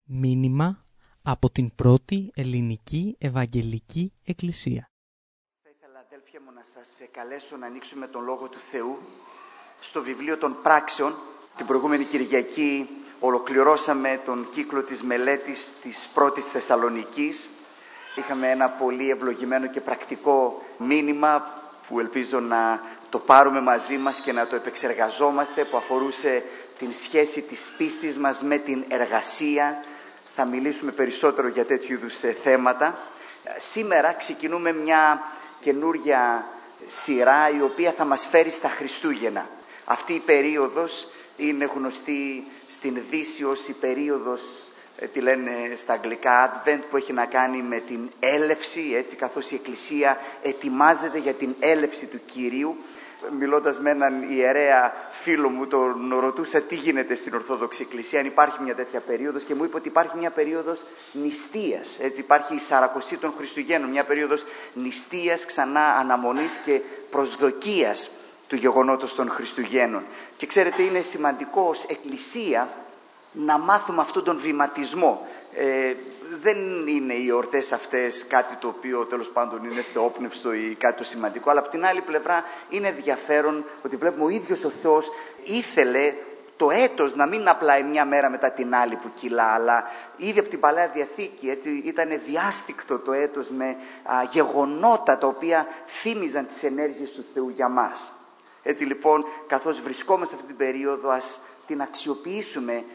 Μήνυμα από την πρώτη ελληνική Ευαγγελική Εκκλησία. Θα ήθελα, αδέλφια μου, να σας καλέσω να ανοίξουμε τον Λόγο του Θεού στο βιβλίο των Πράξεων. Την προηγούμενη Κυριακή ολοκληρώσαμε τον κύκλο της μελέτης της πρώτης Θεσσαλονικής. Είχαμε ένα πολύ ευλογημένο και πρακτικό μήνυμα που ελπίζω να το πάρουμε μαζί μας και να το επεξεργαζόμαστε, που αφορούσε την σχέση της πίστης μας με την εργασία. Θα μιλήσουμε περισσότερο για τέτοιου είδους θέματα. Σήμερα ξεκινούμε μια καινούρια σειρά η οποία θα μας φέρει στα Χριστούγεννα. Αυτή η περίοδος είναι γνωστή στην Δύση ως η περίοδος, τη λένε στα αγγλικά Advent, που έχει να κάνει με την έλευση, έτσι, καθώς η Εκκλησία ετοιμάζεται για την έλευση του Κυρίου. Μιλώντας με έναν ιερέα φίλο μου, τον ρωτούσα τι γίνεται στην Ορθόδοξη Εκκλησία, αν υπάρχει μια τέτοια περίοδος, και μου είπε ότι υπάρχει μια περίοδος νηστείας. Έτσι, υπάρχει η Σαρακοστή των Χριστουγέννων, μια περίοδος νηστείας, ξανά αναμονής και προσδοκίας του γεγονότος των Χριστουγέννων. Και ξέρετε, είναι σημαντικό ως Εκκλησία να μάθουμε αυτόν τον βηματισμό. Δεν είναι οι εορτές αυτές κάτι το οποίο τέλος πάντων είναι θεόπνευστο ή κάτι το σημαντικό, αλλά από την άλλη πλευρά είναι ενδιαφέρον ότι βλέπουμε ο ίδιος ο Θεός ήθελε το έτος να μην είναι απλά μια μέρα μετά την άλλη που κυλά, αλλά ήδη από την Παλαιά Διαθήκη, έτσι, ήταν διάστικτο το έτος με γεγονότα τα οποία θύμιζαν τις ενέργειες του Θεού για μας. Έτσι λοιπόν, καθώς βρισκόμαστε σε αυτή την περίοδο, ας την αξιοποιήσουμε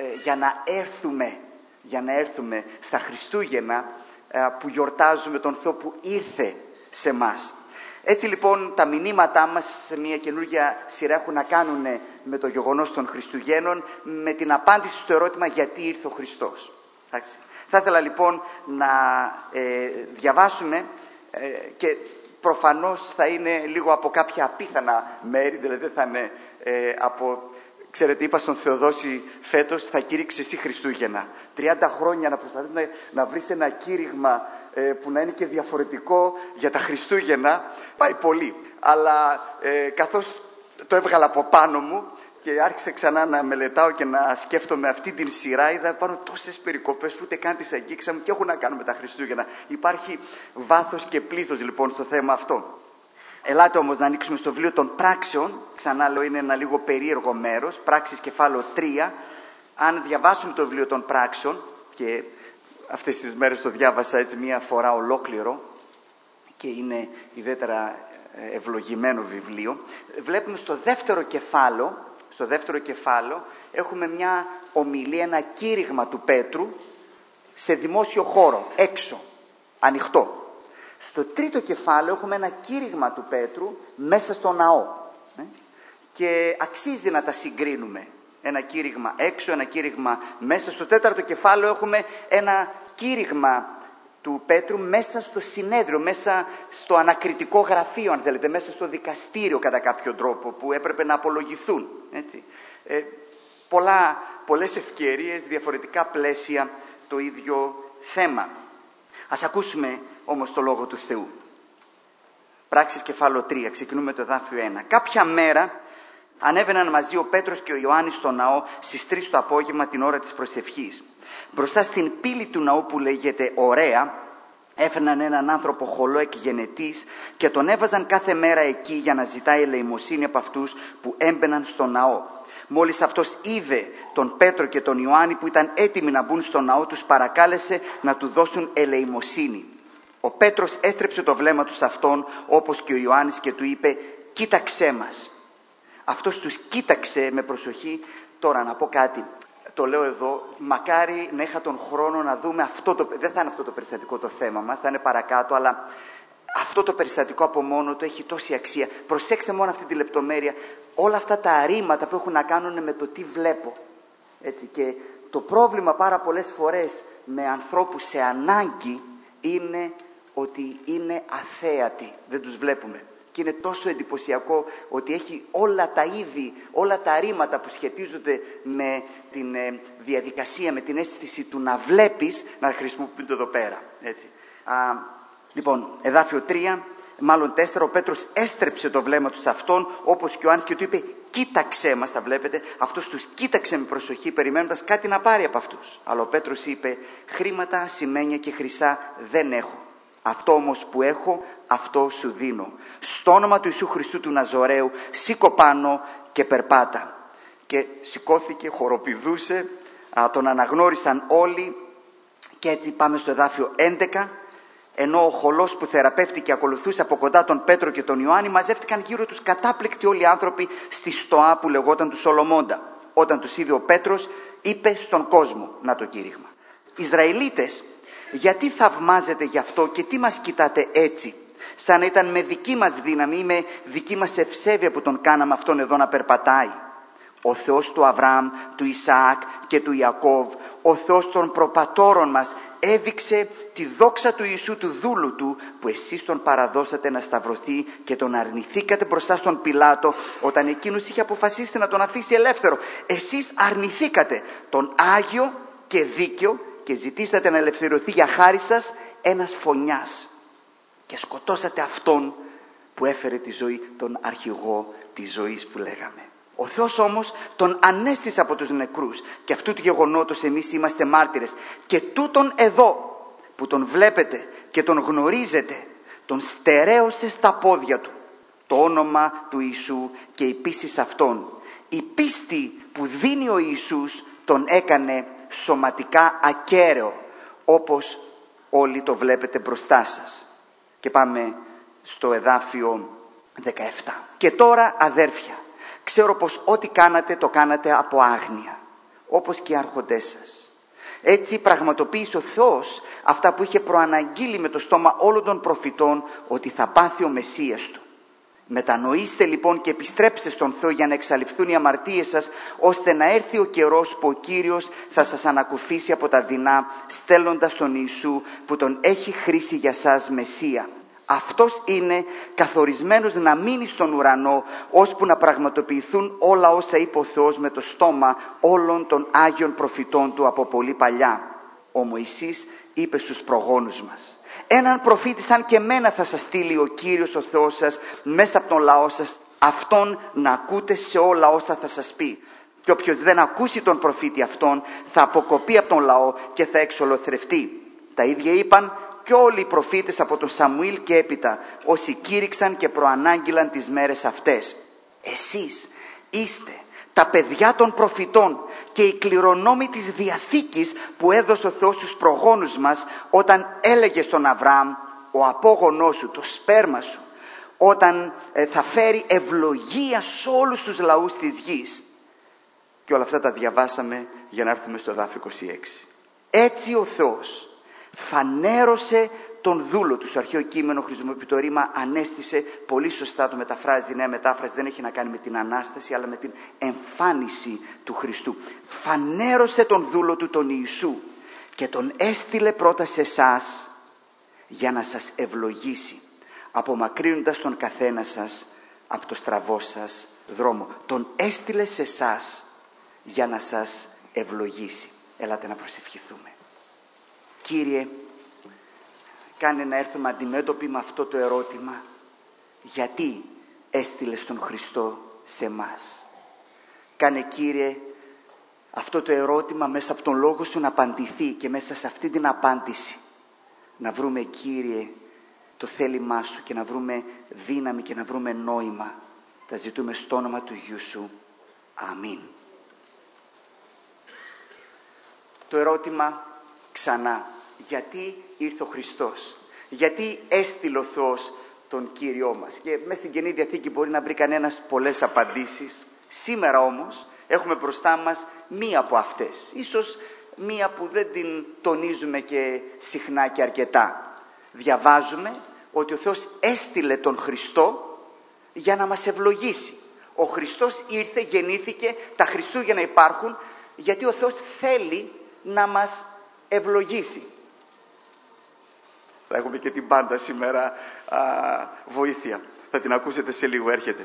για να έρθουμε στα Χριστούγεννα που γιορτάζουμε τον Θεό που ήρθε σε μας. Έτσι λοιπόν τα μηνύματά μας σε μια καινούργια σειρά έχουν να κάνουν με το γεγονός των Χριστουγέννων, με την απάντηση στο ερώτημα γιατί ήρθε ο Χριστός. Θα ήθελα λοιπόν να διαβάσουμε και προφανώς θα είναι λίγο από κάποια απίθανα μέρη, δηλαδή δεν θα είναι από... Ξέρετε, είπα στον Θεοδόση φέτος, θα κήρυξε εσύ Χριστούγεννα. 30 χρόνια να προσπαθείς να βρεις ένα κήρυγμα που να είναι και διαφορετικό για τα Χριστούγεννα, πάει πολύ. Αλλά καθώς το έβγαλα από πάνω μου και άρχισα ξανά να μελετάω και να σκέφτομαι αυτή την σειρά, είδα πάνω τόσες περικοπές που ούτε καν τις αγγίξαμε και έχουν να κάνουν με τα Χριστούγεννα. Υπάρχει βάθος και πλήθος λοιπόν στο θέμα αυτό. Ελάτε όμως να ανοίξουμε στο βιβλίο των Πράξεων. Ξανά λέω, είναι ένα λίγο περίεργο μέρος. Πράξεις κεφάλαιο 3. Αν διαβάσουμε το βιβλίο των Πράξεων, και αυτές τις μέρες το διάβασα έτσι μία φορά ολόκληρο και είναι ιδιαίτερα ευλογημένο βιβλίο, βλέπουμε στο δεύτερο κεφάλαιο έχουμε μια ομιλία, ένα κήρυγμα του Πέτρου σε δημόσιο χώρο, έξω, ανοιχτό. Στο τρίτο κεφάλαιο έχουμε ένα κήρυγμα του Πέτρου μέσα στο ναό. Και αξίζει να τα συγκρίνουμε. Ένα κήρυγμα έξω, ένα κήρυγμα μέσα. Στο τέταρτο κεφάλαιο έχουμε ένα κήρυγμα του Πέτρου μέσα στο συνέδριο, μέσα στο ανακριτικό γραφείο, αν θέλετε, μέσα στο δικαστήριο κατά κάποιο τρόπο, που έπρεπε να απολογηθούν. Έτσι. Πολλές ευκαιρίες, διαφορετικά πλαίσια, το ίδιο θέμα. Ας ακούσουμε όμως το Λόγο του Θεού. Πράξεις κεφάλαιο 3, ξεκινούμε το εδάφιο 1. Κάποια μέρα ανέβαιναν μαζί ο Πέτρος και ο Ιωάννης στο ναό στις 3 το απόγευμα, την ώρα της προσευχής. Μπροστά στην πύλη του ναού που λέγεται Ωραία, έφερναν έναν άνθρωπο χολό εκ γενετής και τον έβαζαν κάθε μέρα εκεί για να ζητάει ελεημοσύνη από αυτούς που έμπαιναν στο ναό. Μόλις αυτός είδε τον Πέτρο και τον Ιωάννη που ήταν έτοιμοι να μπουν στο ναό, τους παρακάλεσε να του δώσουν ελεημοσύνη. Ο Πέτρος έστρεψε το βλέμμα του σε αυτόν, όπως και ο Ιωάννης, και του είπε «Κοίταξέ μας». Αυτός τους κοίταξε με προσοχή. Τώρα να πω κάτι, το λέω εδώ, μακάρι να είχα τον χρόνο να δούμε δεν θα είναι αυτό το περιστατικό το θέμα μας, θα είναι παρακάτω, αλλά αυτό το περιστατικό από μόνο του έχει τόση αξία. Προσέξτε μόνο αυτή τη λεπτομέρεια, όλα αυτά τα αρρήματα που έχουν να κάνουν με το τι βλέπω. Έτσι, και το πρόβλημα πάρα πολλές φορές με ανθρώπους σε ανάγκη είναι ότι είναι αθέατοι, δεν τους βλέπουμε. Και είναι τόσο εντυπωσιακό ότι έχει όλα τα είδη, όλα τα αρρήματα που σχετίζονται με την διαδικασία, με την αίσθηση του να βλέπεις, να χρησιμοποιούνται εδώ πέρα. Έτσι. Λοιπόν, εδάφιο 3, μάλλον 4, ο Πέτρος έστρεψε το βλέμμα του σε αυτόν, όπως και ο Ιωάννης, και του είπε κοίταξέ μας, τα βλέπετε, αυτός τους κοίταξε με προσοχή περιμένοντας κάτι να πάρει από αυτούς. Αλλά ο Πέτρος είπε, χρήματα, ασημένια και χρυσά δεν έχω. Αυτό όμως που έχω, αυτό σου δίνω. Στο όνομα του Ιησού Χριστού του Ναζωραίου, σήκω πάνω και περπάτα. Και σηκώθηκε, χοροπηδούσε, τον αναγνώρισαν όλοι. Και έτσι πάμε στο εδάφιο 11. Ενώ ο χολός που θεραπεύτηκε ακολουθούσε από κοντά τον Πέτρο και τον Ιωάννη, μαζεύτηκαν γύρω τους κατάπληκτοι όλοι οι άνθρωποι στη στοά που λεγόταν του Σολομώντα. Όταν τους είδε ο Πέτρος, είπε στον κόσμο, να το κήρυγμα. Ισραηλίτες, γιατί θαυμάζετε γι' αυτό και τι μας κοιτάτε έτσι, σαν να ήταν με δική μας δύναμη ή με δική μας ευσέβεια που τον κάναμε αυτόν εδώ να περπατάει? Ο Θεός του Αβραάμ, του Ισαάκ και του Ιακώβ, ο Θεός των προπατώρων μας, έδειξε τη δόξα του Ιησού του δούλου του, που εσείς τον παραδώσατε να σταυρωθεί και τον αρνηθήκατε μπροστά στον Πιλάτο όταν εκείνος είχε αποφασίσει να τον αφήσει ελεύθερο. Εσείς αρνηθήκατε τον Άγιο και δίκαιο και ζητήσατε να ελευθερωθεί για χάρη σας ένας φονιάς και σκοτώσατε αυτόν που έφερε τη ζωή, τον αρχηγό της ζωής που λέγαμε. Ο Θεός όμως τον ανέστησε από τους νεκρούς και αυτού του γεγονότος εμείς είμαστε μάρτυρες. Και τούτον εδώ που τον βλέπετε και τον γνωρίζετε, τον στερέωσε στα πόδια του το όνομα του Ιησού και η πίστη σε αυτόν. Η πίστη που δίνει ο Ιησούς τον έκανε σωματικά ακέραιο, όπως όλοι το βλέπετε μπροστά σας. Και πάμε στο εδάφιο 17. Και τώρα, αδέρφια, ξέρω πως ό,τι κάνατε το κάνατε από άγνοια, όπως και οι άρχοντές σας. Έτσι πραγματοποίησε ο Θεός αυτά που είχε προαναγγείλει με το στόμα όλων των προφητών, ότι θα πάθει ο Μεσσίας του. Μετανοήστε λοιπόν και επιστρέψτε στον Θεό για να εξαλειφθούν οι αμαρτίες σας, ώστε να έρθει ο καιρός που ο Κύριος θα σας ανακουφίσει από τα δεινά, στέλνοντας τον Ιησού που τον έχει χρήσει για σας Μεσσία. Αυτός είναι καθορισμένος να μείνει στον ουρανό, ώσπου να πραγματοποιηθούν όλα όσα είπε ο Θεός με το στόμα όλων των Άγιων προφητών του από πολύ παλιά. Ο Μωυσής είπε στους προγόνους μας, έναν προφήτη σαν και εμένα θα σας στείλει ο Κύριος ο Θεός σας μέσα από τον λαό σας, αυτόν να ακούτε σε όλα όσα θα σας πει. Και όποιος δεν ακούσει τον προφήτη αυτόν θα αποκοπεί από τον λαό και θα εξολοθρευτεί. Τα ίδια είπαν και όλοι οι προφήτες από τον Σαμουήλ και έπειτα, όσοι κήρυξαν και προανάγγειλαν τις μέρες αυτές. Εσείς είστε τα παιδιά των προφητών και οι κληρονόμοι της Διαθήκης που έδωσε ο Θεός στους προγόνους μας, όταν έλεγε στον Αβραάμ, ο απόγονός σου, το σπέρμα σου, όταν θα φέρει ευλογία σε όλους τους λαούς της γης. Και όλα αυτά τα διαβάσαμε για να έρθουμε στο εδάφιο 26. Έτσι ο Θεός φανέρωσε τον δούλο του. Στο αρχαίο κείμενο χρησιμοποιεί το ρήμα ανέστησε, πολύ σωστά το μεταφράζει η νέα μετάφραση, δεν έχει να κάνει με την Ανάσταση αλλά με την εμφάνιση του Χριστού. Φανέρωσε τον δούλο του, τον Ιησού, και τον έστειλε πρώτα σε εσάς για να σας ευλογήσει, απομακρύνοντας τον καθένα σας από το στραβό σας δρόμο. Τον έστειλε σε εσάς για να σας ευλογήσει. Ελάτε να προσευχηθούμε. Κύριε, κάνε να έρθουμε αντιμέτωποι με αυτό το ερώτημα. Γιατί έστειλες τον Χριστό σε μας? Κάνε, Κύριε, αυτό το ερώτημα μέσα από τον Λόγο Σου να απαντηθεί και μέσα σε αυτή την απάντηση να βρούμε, Κύριε, το θέλημά Σου και να βρούμε δύναμη και να βρούμε νόημα. Τα ζητούμε στο όνομα του Υιού Σου. Αμήν. Το ερώτημα ξανά. Γιατί ήρθε ο Χριστός? Γιατί έστειλε ο Θεός τον Κύριό μας? Και μέσα στην Καινή Διαθήκη μπορεί να βρει κανένας πολλές απαντήσεις. Σήμερα όμως έχουμε μπροστά μας μία από αυτές. Ίσως μία που δεν την τονίζουμε και συχνά και αρκετά. Διαβάζουμε ότι ο Θεός έστειλε τον Χριστό για να μας ευλογήσει. Ο Χριστός ήρθε, γεννήθηκε, τα Χριστούγεννα υπάρχουν, γιατί ο Θεός θέλει να μας ευλογήσει. Θα έχουμε και την μπάντα σήμερα, βοήθεια. Θα την ακούσετε σε λίγο, έρχεται.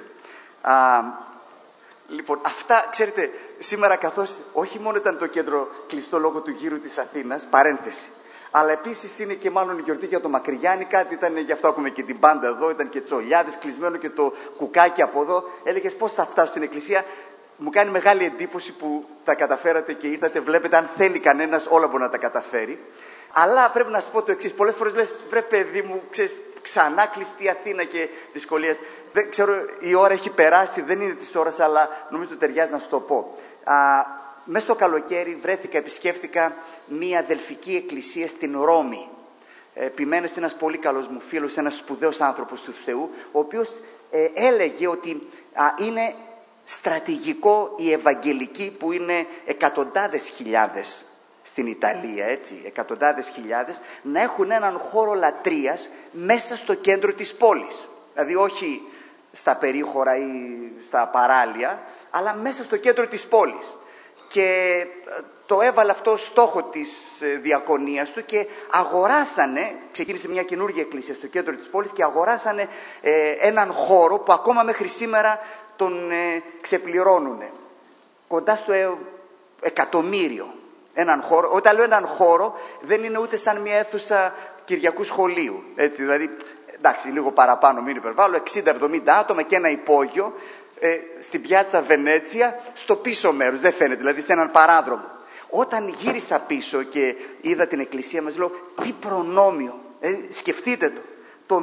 Λοιπόν, αυτά, ξέρετε, σήμερα καθώς όχι μόνο ήταν το κέντρο κλειστό λόγω του γύρου της Αθήνας, παρένθεση, Αλλά επίσης είναι και μάλλον η γιορτή για το Μακρυγιάννη. Κάτι ήταν, γι' αυτό έχουμε και την μπάντα εδώ, ήταν και τσολιάδες, κλεισμένο και το κουκάκι από εδώ. Έλεγες πώς θα φτάσω στην εκκλησία. Μου κάνει μεγάλη εντύπωση που τα καταφέρατε και ήρθατε. Βλέπετε, αν θέλει κανένας, όλα μπορεί να τα καταφέρει. Αλλά πρέπει να σας πω το εξής. Πολλές φορές λες, βρε παιδί μου, ξέρεις, ξανά κλειστή Αθήνα και δυσκολίες. Δεν ξέρω, η ώρα έχει περάσει, δεν είναι της ώρας, αλλά νομίζω ταιριάζει να σου το πω. Μέσα στο καλοκαίρι επισκέφτηκα μία αδελφική εκκλησία στην Ρώμη. Επιμένες ένας πολύ καλός μου φίλος, ένας σπουδαίος άνθρωπος του Θεού, ο οποίος έλεγε ότι είναι στρατηγικό οι Ευαγγελικοί, που είναι εκατοντάδες χιλιάδες στην Ιταλία, έτσι, εκατοντάδες χιλιάδες, να έχουν έναν χώρο λατρείας μέσα στο κέντρο της πόλης. Δηλαδή όχι στα περίχωρα ή στα παράλια, αλλά μέσα στο κέντρο της πόλης. Και το έβαλε αυτό στόχο της διακονίας του και αγοράσανε, ξεκίνησε μια καινούργια εκκλησία στο κέντρο της πόλης και αγοράσανε έναν χώρο που ακόμα μέχρι σήμερα τον ξεπληρώνουν. Κοντά στο εκατομμύριο. Έναν χώρο. Όταν λέω έναν χώρο, δεν είναι ούτε σαν μια αίθουσα Κυριακού σχολείου. Έτσι, δηλαδή, εντάξει, λίγο παραπάνω, μην υπερβάλλω, 60-70 άτομα και ένα υπόγειο στην πιάτσα Βενέτσια, στο πίσω μέρος, δεν φαίνεται, δηλαδή σε έναν παράδρομο. Όταν γύρισα πίσω και είδα την εκκλησία μας, λέω, τι προνόμιο, σκεφτείτε το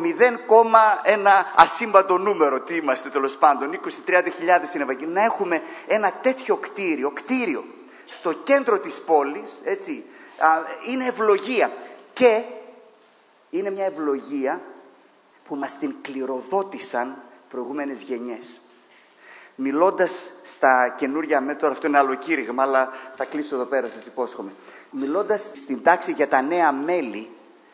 0,1 ασύμπαντο νούμερο, τι είμαστε τέλος πάντων, 20-30 χιλιάδες είναι Ευαγγελικοί, να έχουμε ένα τέτοιο κτίριο, στο κέντρο της πόλης, έτσι, είναι ευλογία. Και είναι μια ευλογία που μας την κληροδότησαν προηγούμενες γενιές. Μιλώντας στα καινούργια μέτρα, αυτό είναι άλλο κήρυγμα, αλλά θα κλείσω εδώ πέρα, σας υπόσχομαι. Μιλώντας στην τάξη για τα νέα μέλη,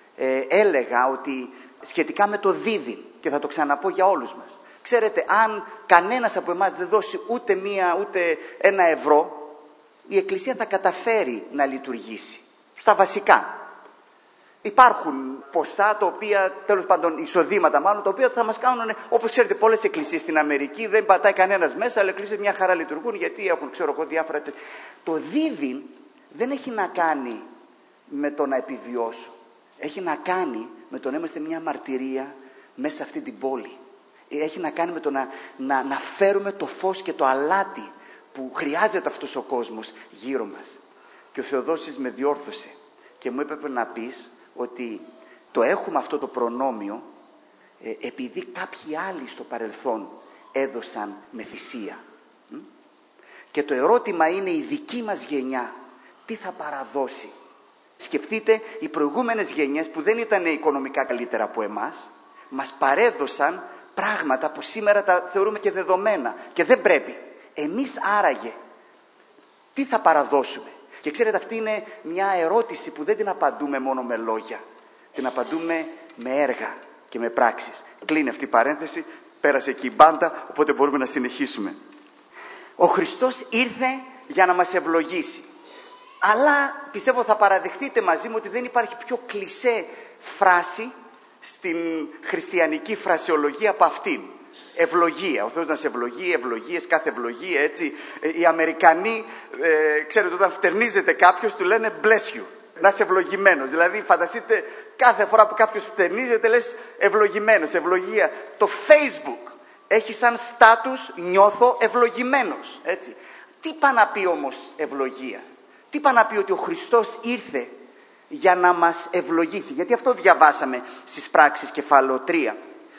έλεγα ότι σχετικά με το δίδυμ, και θα το ξαναπώ για όλους μας. Ξέρετε, αν κανένας από εμάς δεν δώσει ούτε ένα ευρώ, η Εκκλησία θα καταφέρει να λειτουργήσει. Στα βασικά. Υπάρχουν ποσά, τα οποία, τέλος πάντων, εισοδήματα μάλλον, τα οποία θα μας κάνουν, όπως ξέρετε, πολλές εκκλησίες στην Αμερική δεν πατάει κανένας μέσα, αλλά εκκλησίες μια χαρά λειτουργούν, γιατί έχουν, ξέρω εγώ, διάφορα. Το δίδυμ δεν έχει να κάνει με το να επιβιώσω. Έχει να κάνει με το να είμαστε μια μαρτυρία μέσα σε αυτή την πόλη. Έχει να κάνει με το να φέρουμε το φως και το αλάτι που χρειάζεται αυτός ο κόσμος γύρω μας. Και ο Θεοδόσης με διόρθωσε και μου έπρεπε να πεις ότι το έχουμε αυτό το προνόμιο επειδή κάποιοι άλλοι στο παρελθόν έδωσαν με θυσία. Και το ερώτημα είναι, η δική μας γενιά τι θα παραδώσει. Σκεφτείτε, οι προηγούμενες γενιές που δεν ήταν οικονομικά καλύτερα από εμάς, μας παρέδωσαν πράγματα που σήμερα τα θεωρούμε και δεδομένα και δεν πρέπει. Εμείς άραγε τι θα παραδώσουμε? Και ξέρετε, αυτή είναι μια ερώτηση που δεν την απαντούμε μόνο με λόγια. Την απαντούμε με έργα και με πράξεις. Κλείνει αυτή η παρένθεση, πέρασε και η μπάντα, οπότε μπορούμε να συνεχίσουμε. Ο Χριστός ήρθε για να μας ευλογήσει. Αλλά πιστεύω θα παραδεχτείτε μαζί μου ότι δεν υπάρχει πιο κλισέ φράση στην χριστιανική φρασεολογία από αυτήν. Ευλογία. Ο Θεός να σε ευλογεί, ευλογίες, κάθε ευλογία, έτσι. Οι Αμερικανοί, ξέρετε, όταν φτερνίζεται κάποιος, του λένε bless you. Να είσαι ευλογημένος. Δηλαδή, φανταστείτε, κάθε φορά που κάποιος φτερνίζεται, λες ευλογημένος, ευλογία. Το Facebook έχει σαν στάτους νιώθω ευλογημένος, έτσι. Τι πάει να πει όμως ευλογία? Τι πάει να πει ότι ο Χριστός ήρθε για να μας ευλογήσει? Γιατί αυτό διαβάσαμε στις πράξεις κεφάλαιο 3.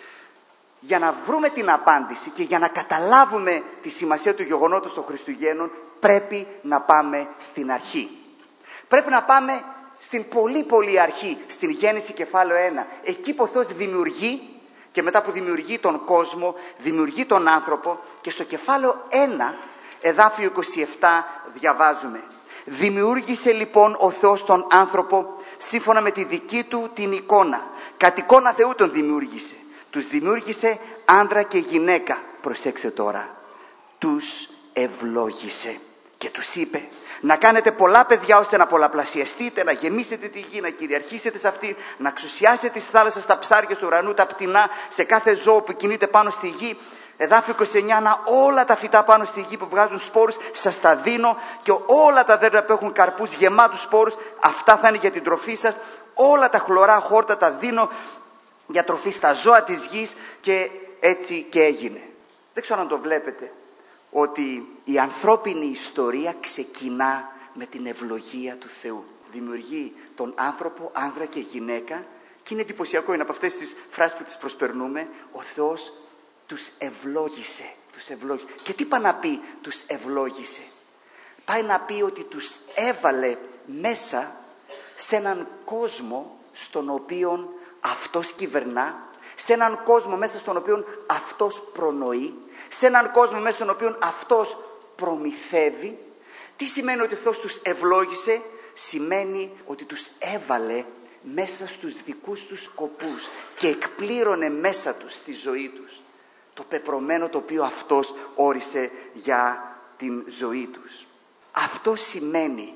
Για να βρούμε την απάντηση και για να καταλάβουμε τη σημασία του γεγονότος των Χριστουγέννων, πρέπει να πάμε στην αρχή. Πρέπει να πάμε στην πολύ πολύ αρχή, στην Γέννηση κεφάλαιο 1. Εκεί που ο Θεός δημιουργεί και μετά που δημιουργεί τον κόσμο, δημιουργεί τον άνθρωπο, και στο κεφάλαιο 1, εδάφιο 27, διαβάζουμε: «Δημιούργησε λοιπόν ο Θεός τον άνθρωπο σύμφωνα με τη δική του την εικόνα. Κατ' εικόνα Θεού τον δημιούργησε. Τους δημιούργησε άντρα και γυναίκα». Προσέξτε τώρα. Τους ευλόγησε και τους είπε να κάνετε πολλά παιδιά ώστε να πολλαπλασιαστείτε, να γεμίσετε τη γη, να κυριαρχήσετε σε αυτή, να εξουσιάσετε τις θάλασσες, τα ψάρια του ουρανού, τα πτηνά, σε κάθε ζώο που κινείται πάνω στη γη. Εδάφιο 29, να όλα τα φυτά πάνω στη γη που βγάζουν σπόρους σας τα δίνω, και όλα τα δέντρα που έχουν καρπούς γεμάτους σπόρους, αυτά θα είναι για την τροφή σας. όλα τα χλωρά χόρτα τα δίνω για τροφή στα ζώα της γης, και έτσι και έγινε. Δεν ξέρω αν το βλέπετε, ότι η ανθρώπινη ιστορία ξεκινά με την ευλογία του Θεού. Δημιουργεί τον άνθρωπο, άνδρα και γυναίκα, και είναι εντυπωσιακό, είναι από αυτές τις φράσεις που τις προσπερνούμε, ο Θεός τους ευλόγησε. Και τι πάει να πει τους ευλόγησε? Πάει να πει ότι τους έβαλε μέσα σε έναν κόσμο στον οποίο αυτός κυβερνά, σε έναν κόσμο μέσα στον οποίο αυτός προνοεί, σε έναν κόσμο μέσα στον οποίο αυτός προμηθεύει. Τι σημαίνει ότι ο Θεός τους ευλόγησε? Σημαίνει ότι τους έβαλε μέσα στους δικούς τους σκοπούς και εκπλήρωνε μέσα τους στη ζωή τους το πεπρωμένο το οποίο αυτός όρισε για την ζωή τους. Αυτό σημαίνει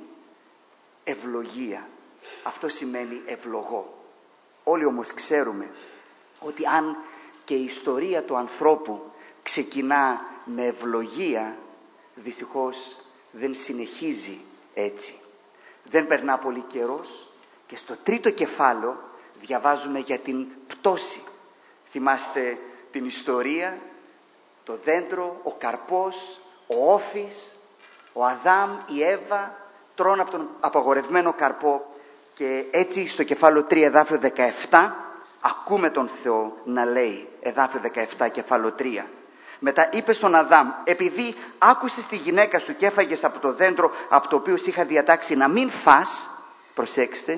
ευλογία. Αυτό σημαίνει ευλογώ. Όλοι όμως ξέρουμε ότι αν και η ιστορία του ανθρώπου ξεκινά με ευλογία, δυστυχώς δεν συνεχίζει έτσι. Δεν περνά πολύ καιρός και στο τρίτο κεφάλαιο διαβάζουμε για την πτώση. Θυμάστε την ιστορία, το δέντρο, ο καρπός, ο όφης, ο Αδάμ, η Εύα τρώνε από τον απαγορευμένο καρπό, και έτσι στο κεφάλαιο 3 εδάφιο 17 ακούμε τον Θεό να λέει, εδάφιο 17 κεφάλαιο 3. Μετά είπε στον Αδάμ, επειδή άκουσες τη γυναίκα σου και έφαγες από το δέντρο από το οποίο είχα διατάξει να μην φας, προσέξτε,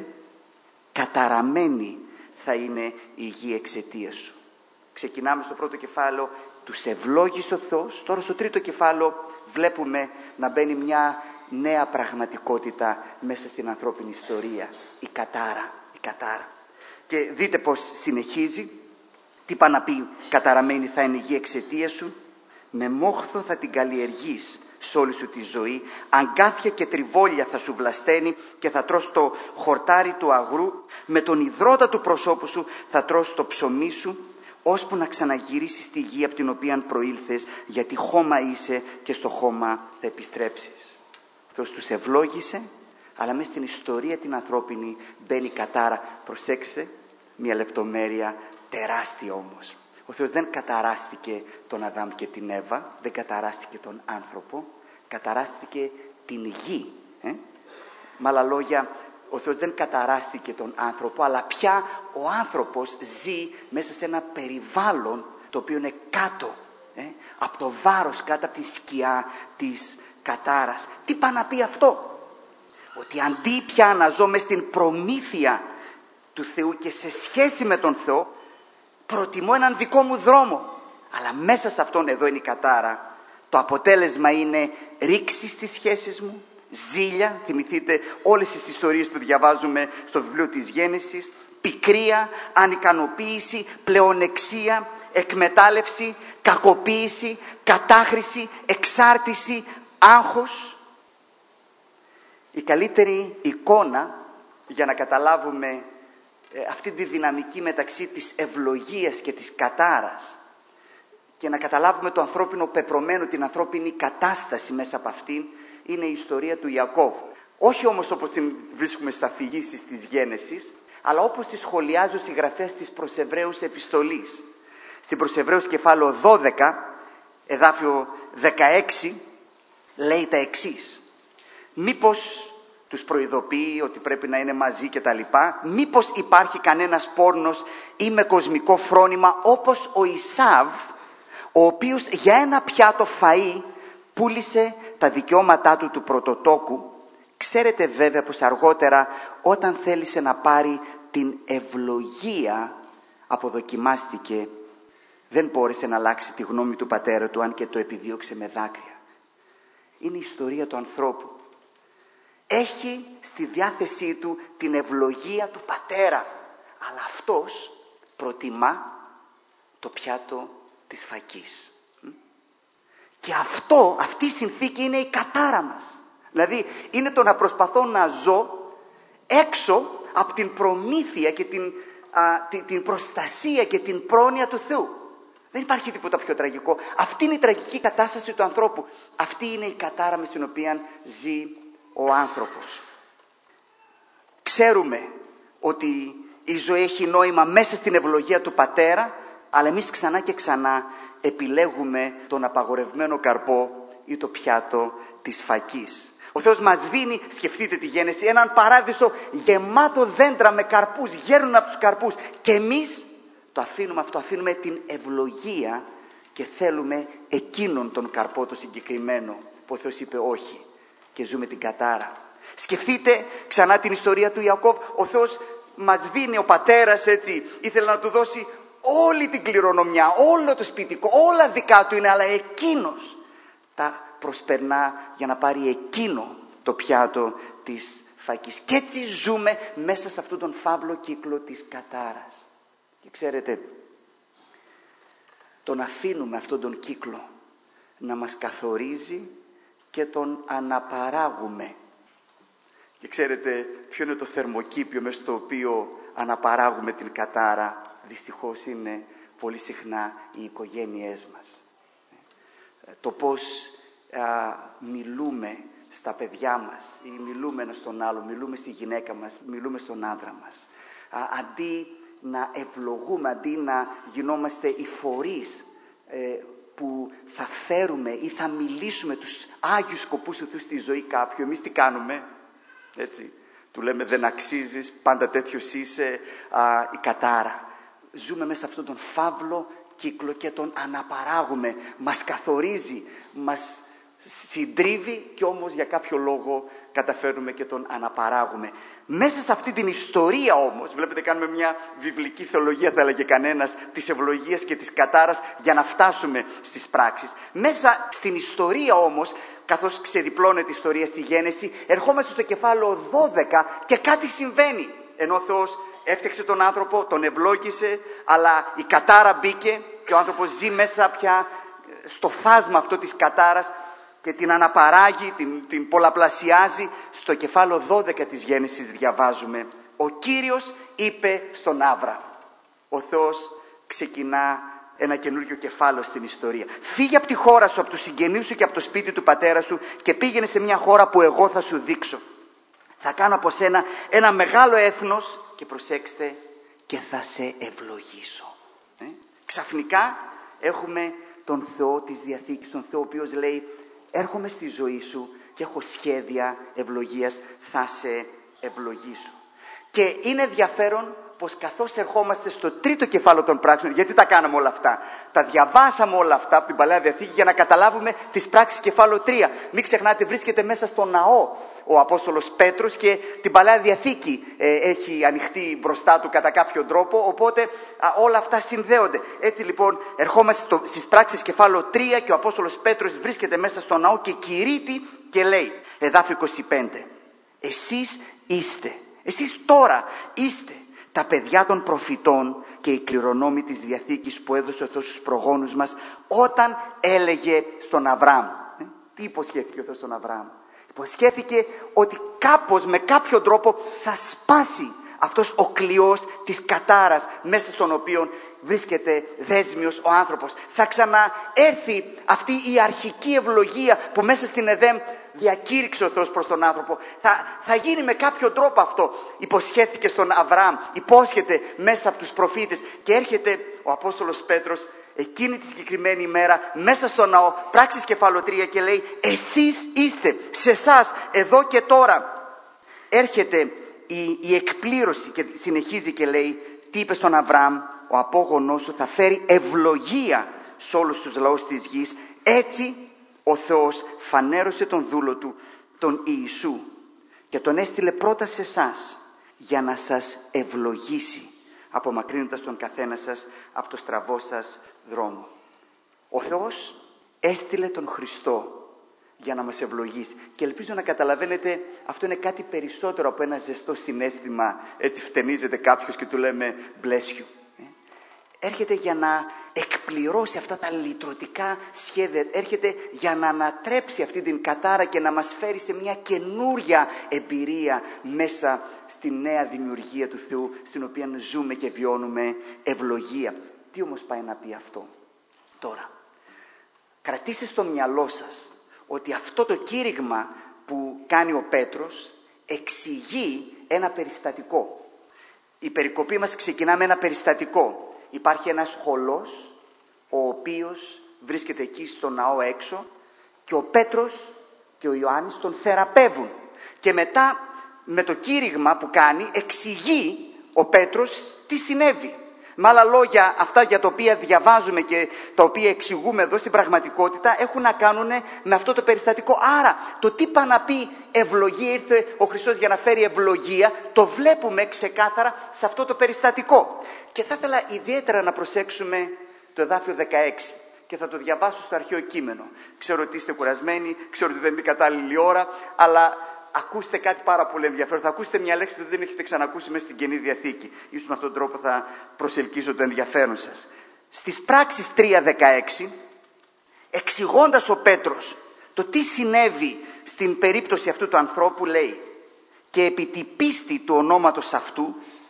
καταραμένη θα είναι η γη εξαιτίας σου. Ξεκινάμε στο πρώτο κεφάλαιο, τους ευλόγησε ο Θεός. Τώρα στο τρίτο κεφάλαιο βλέπουμε να μπαίνει μια νέα πραγματικότητα μέσα στην ανθρώπινη ιστορία. Η κατάρα. Και δείτε πως συνεχίζει. Τι πάει να πει καταραμένη θα είναι η γη εξαιτίας σου? Με μόχθο θα την καλλιεργείς σε όλη σου τη ζωή, αγκάθια και τριβόλια θα σου βλασταίνει και θα τρως το χορτάρι του αγρού, με τον υδρότα του προσώπου σου θα τρως το ψωμί σου, ώσπου να ξαναγυρίσεις στη γη από την οποία προήλθες, γιατί χώμα είσαι και στο χώμα θα επιστρέψεις. Αυτός τους ευλόγησε, αλλά μέσα στην ιστορία την ανθρώπινη μπαίνει κατάρα. Προσέξτε, μια λεπτομέρεια τεράστια όμως. Ο Θεός δεν καταράστηκε τον Αδάμ και την Εύα, δεν καταράστηκε τον άνθρωπο, καταράστηκε την γη. Με άλλα λόγια, ο Θεός δεν καταράστηκε τον άνθρωπο, αλλά πια ο άνθρωπος ζει μέσα σε ένα περιβάλλον το οποίο είναι κάτω από το βάρος, κάτω από τη σκιά της κατάρας. Τι πάει να πει αυτό? Ότι αντί πια να ζω μες στην προμήθεια του Θεού και σε σχέση με τον Θεό, προτιμώ έναν δικό μου δρόμο. Αλλά μέσα σε αυτόν εδώ είναι η κατάρα. Το αποτέλεσμα είναι ρήξη στις σχέσεις μου, ζήλια, θυμηθείτε όλες τις ιστορίες που διαβάζουμε στο βιβλίο της Γέννησης, πικρία, ανικανοποίηση, πλεονεξία, εκμετάλλευση, κακοποίηση, κατάχρηση, εξάρτηση, άγχος. Η καλύτερη εικόνα για να καταλάβουμε αυτή τη δυναμική μεταξύ της ευλογίας και της κατάρας και να καταλάβουμε το ανθρώπινο πεπρωμένο, την ανθρώπινη κατάσταση μέσα από αυτήν, είναι η ιστορία του Ιακώβ. Όχι όμως όπως την βρίσκουμε στις αφηγήσεις της Γένεσης, αλλά όπως τη σχολιάζει ο συγγραφέας της προς Εβραίους επιστολής. Στην προς Εβραίους κεφάλαιο 12, εδάφιο 16, λέει τα εξής. Μήπως τους προειδοποιεί ότι πρέπει να είναι μαζί και τα λοιπά. Μήπως υπάρχει κανένας πόρνος ή με κοσμικό φρόνημα όπως ο Ισάβ, ο οποίος για ένα πιάτο φαΐ πούλησε τα δικαιώματά του πρωτοτόκου. Ξέρετε βέβαια πως αργότερα όταν θέλησε να πάρει την ευλογία αποδοκιμάστηκε. Δεν μπόρεσε να αλλάξει τη γνώμη του πατέρα του, αν και το επιδίωξε με δάκρυα. Είναι η ιστορία του ανθρώπου. Έχει στη διάθεσή του την ευλογία του πατέρα, αλλά αυτός προτιμά το πιάτο της φακής. Και αυτή η συνθήκη είναι η κατάρα μας. Δηλαδή είναι το να προσπαθώ να ζω έξω από την προμήθεια και την προστασία και την πρόνοια του Θεού. Δεν υπάρχει τίποτα πιο τραγικό. Αυτή είναι η τραγική κατάσταση του ανθρώπου. Αυτή είναι η κατάρα με την οποία ζει ο άνθρωπος. Ξέρουμε ότι η ζωή έχει νόημα μέσα στην ευλογία του Πατέρα, αλλά εμείς ξανά και ξανά επιλέγουμε τον απαγορευμένο καρπό ή το πιάτο της φακής. Ο Θεός μας δίνει, σκεφτείτε τη Γένεση, έναν παράδεισο γεμάτο δέντρα με καρπούς, γέρνουν από τους καρπούς. Και εμείς το αφήνουμε αυτό, αφήνουμε την ευλογία και θέλουμε εκείνον τον καρπό το συγκεκριμένο που ο Θεός είπε όχι και ζούμε την κατάρα. Σκεφτείτε ξανά την ιστορία του Ιακώβ. Ο Θεός μας δίνει, ο πατέρας έτσι, ήθελε να του δώσει όλη την κληρονομιά, όλο το σπιτικό, όλα δικά του είναι, αλλά εκείνος τα προσπερνά για να πάρει εκείνο το πιάτο της φακής. Και έτσι ζούμε μέσα σε αυτόν τον φαύλο κύκλο της κατάρας. Και ξέρετε, τον αφήνουμε αυτόν τον κύκλο να μας καθορίζει και τον αναπαράγουμε. Και ξέρετε ποιο είναι το θερμοκήπιο μέσα στο οποίο αναπαράγουμε την κατάρα? Δυστυχώς είναι πολύ συχνά οι οικογένειές μας. Το πώς μιλούμε στα παιδιά μας ή μιλούμε ένας στον άλλο, μιλούμε στη γυναίκα μας, μιλούμε στον άντρα μας. Αντί να ευλογούμε, αντί να γινόμαστε οι φορείς που θα φέρουμε ή θα μιλήσουμε τους άγιους σκοπούς του Θεού στη ζωή κάποιου, εμείς τι κάνουμε? Έτσι, του λέμε δεν αξίζεις, πάντα τέτοιος είσαι, η κατάρα. Ζούμε μέσα σε αυτόν τον φαύλο κύκλο και τον αναπαράγουμε. Μας καθορίζει, μας συντρίβει και όμως για κάποιο λόγο καταφέρνουμε και τον αναπαράγουμε. Μέσα σε αυτή την ιστορία όμως, βλέπετε κάνουμε μια βιβλική θεολογία θα έλεγε κανένας, της ευλογίας και της κατάρας για να φτάσουμε στις πράξεις. Μέσα στην ιστορία όμως, καθώς ξεδιπλώνεται η ιστορία στη Γένεση, ερχόμαστε στο κεφάλαιο 12 και κάτι συμβαίνει. Ενώ ο Θεός έφτιαξε τον άνθρωπο, τον ευλόγησε, αλλά η κατάρα μπήκε και ο άνθρωπος ζει μέσα πια στο φάσμα αυτό της κατάρας και την αναπαράγει, την πολλαπλασιάζει. Στο κεφάλαιο 12 της Γένεσης διαβάζουμε: ο Κύριος είπε στον Άβραμ. Ο Θεός ξεκινά ένα καινούργιο κεφάλαιο στην ιστορία. Φύγε από τη χώρα σου, από τους συγγενείς σου και από το σπίτι του πατέρα σου και πήγαινε σε μια χώρα που εγώ θα σου δείξω. Θα κάνω από σένα ένα μεγάλο έθνος και προσέξτε, και θα σε ευλογήσω. Ξαφνικά έχουμε τον Θεό της Διαθήκης, τον Θεό ο οποίος λέει: έρχομαι στη ζωή σου και έχω σχέδια ευλογίας, θα σε ευλογήσω. Και είναι ενδιαφέρον πως καθώς ερχόμαστε στο τρίτο κεφάλαιο των πράξεων, γιατί τα κάναμε όλα αυτά? Τα διαβάσαμε όλα αυτά από την Παλαιά Διαθήκη για να καταλάβουμε τις πράξεις κεφάλαιο 3. Μην ξεχνάτε, βρίσκεται μέσα στο ναό ο Απόστολος Πέτρος και την Παλαιά Διαθήκη έχει ανοιχτεί μπροστά του κατά κάποιο τρόπο, οπότε όλα αυτά συνδέονται. Έτσι λοιπόν ερχόμαστε στις πράξεις κεφάλαιο 3 και ο Απόστολος Πέτρος βρίσκεται μέσα στο ναό και κηρύττει και λέει, εδάφιο 25, εσείς τώρα είστε τα παιδιά των προφητών και οι κληρονόμοι της Διαθήκης που έδωσε ο Θεός στους προγόνους μας όταν έλεγε στον Αβραάμ. Τι υποσχέθηκε ο Θεός στον Αβραάμ? Υποσχέθηκε ότι κάπως, με κάποιο τρόπο θα σπάσει αυτός ο κλειός της κατάρας μέσα στον οποίο βρίσκεται δέσμιος ο άνθρωπος. Θα ξαναέρθει αυτή η αρχική ευλογία που μέσα στην Εδέμ διακήρυξε ο Θεός προς τον άνθρωπο. Θα γίνει με κάποιο τρόπο αυτό. Υποσχέθηκε στον Αβραάμ, υπόσχεται μέσα από τους προφήτες και έρχεται ο Απόστολος Πέτρος εκείνη τη συγκεκριμένη ημέρα μέσα στο ναό, πράξεις κεφάλαιο 3 και λέει, εσείς είστε, σε εσάς, εδώ και τώρα. Έρχεται η εκπλήρωση και συνεχίζει και λέει, τι είπε στον Αβραάμ? Ο απόγονός σου θα φέρει ευλογία σε όλους τους λαούς της γης. Έτσι ο Θεός φανέρωσε τον δούλο του, τον Ιησού, και τον έστειλε πρώτα σε εσάς για να σας ευλογήσει, απομακρύνοντας τον καθένα σας από το στραβό σας δρόμο. Ο Θεός έστειλε τον Χριστό για να μας ευλογήσει. Και ελπίζω να καταλαβαίνετε, αυτό είναι κάτι περισσότερο από ένα ζεστό συναίσθημα. Έτσι φτενίζεται κάποιος και του λέμε bless you. Έρχεται για να εκπληρώσει αυτά τα λυτρωτικά σχέδια. Έρχεται για να ανατρέψει αυτή την κατάρα και να μας φέρει σε μια καινούρια εμπειρία μέσα στη νέα δημιουργία του Θεού, στην οποία ζούμε και βιώνουμε ευλογία. Τι όμως πάει να πει αυτό? Τώρα, κρατήστε στο μυαλό σας ότι αυτό το κήρυγμα που κάνει ο Πέτρος εξηγεί ένα περιστατικό. Η περικοπή μας ξεκινά με ένα περιστατικό. Υπάρχει ένας χωλός, ο οποίος βρίσκεται εκεί στο ναό έξω και ο Πέτρος και ο Ιωάννης τον θεραπεύουν. Και μετά με το κήρυγμα που κάνει εξηγεί ο Πέτρος τι συνέβη. Με άλλα λόγια, αυτά για τα οποία διαβάζουμε και τα οποία εξηγούμε εδώ στην πραγματικότητα έχουν να κάνουν με αυτό το περιστατικό. Άρα το τι πάει να πει ευλογία, ήρθε ο Χριστός για να φέρει ευλογία, το βλέπουμε ξεκάθαρα σε αυτό το περιστατικό. Και θα ήθελα ιδιαίτερα να προσέξουμε το εδάφιο 16 και θα το διαβάσω στο αρχαίο κείμενο. Ξέρω ότι είστε κουρασμένοι, ξέρω ότι δεν είναι κατάλληλη ώρα, αλλά ακούστε κάτι πάρα πολύ ενδιαφέρον. Θα ακούσετε μια λέξη που δεν έχετε ξανακούσει μέσα στην Καινή Διαθήκη. Ίσως με αυτόν τον τρόπο θα προσελκύσω το ενδιαφέρον σας. Στις Πράξεις 3:16, εξηγώντας ο Πέτρος το τι συνέβη στην περίπτωση αυτού του ανθρώπου, λέει: «Και επί τη πίστη του ονόματος αυτού,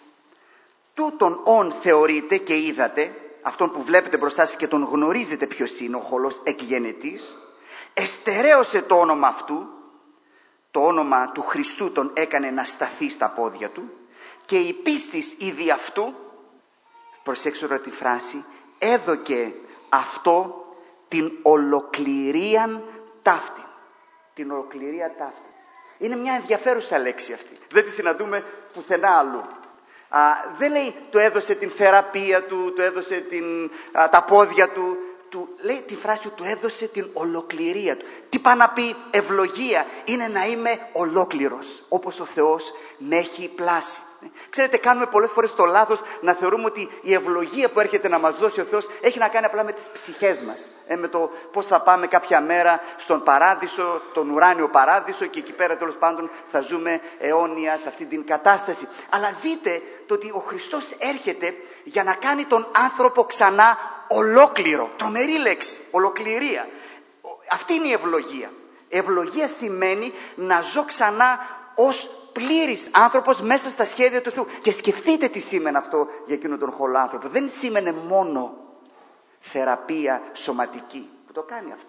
τούτον ον θεωρείτε και είδατε», αυτόν που βλέπετε μπροστά σας και τον γνωρίζετε ποιος είναι, ο χωλός εκγενετής, «εστερέωσε το όνομα αυτού», το όνομα του Χριστού τον έκανε να σταθεί στα πόδια του, και η πίστης ήδη αυτού, προσέξτε τώρα τη φράση, έδωκε αυτό την ολοκληρίαν ταύτη. Την ολοκληρία ταύτη. Είναι μια ενδιαφέρουσα λέξη αυτή. Δεν τη συναντούμε πουθενά αλλού. Δεν λέει το έδωσε την θεραπεία του, το έδωσε τα πόδια του. Λέει τη φράση του έδωσε την ολοκληρία του. Τι πάει να πει ευλογία? Είναι να είμαι ολόκληρος, όπως ο Θεός με έχει πλάσει. Ξέρετε, κάνουμε πολλές φορές το λάθος να θεωρούμε ότι η ευλογία που έρχεται να μας δώσει ο Θεός έχει να κάνει απλά με τις ψυχές μας. Με το πώς θα πάμε κάποια μέρα στον παράδεισο, τον ουράνιο παράδεισο, και εκεί πέρα τέλος πάντων θα ζούμε αιώνια σε αυτή την κατάσταση. Αλλά δείτε το ότι ο Χριστός έρχεται για να κάνει τον άνθρωπο ξανά ολόκληρο. Τρομερή λέξη, ολοκληρία. Αυτή είναι η ευλογία. Ευλογία σημαίνει να ζω ξανά ως πλήρης άνθρωπος μέσα στα σχέδια του Θεού. Και σκεφτείτε τι σήμαινε αυτό για εκείνον τον χωλό άνθρωπο. Δεν σήμαινε μόνο θεραπεία σωματική, που το κάνει αυτό.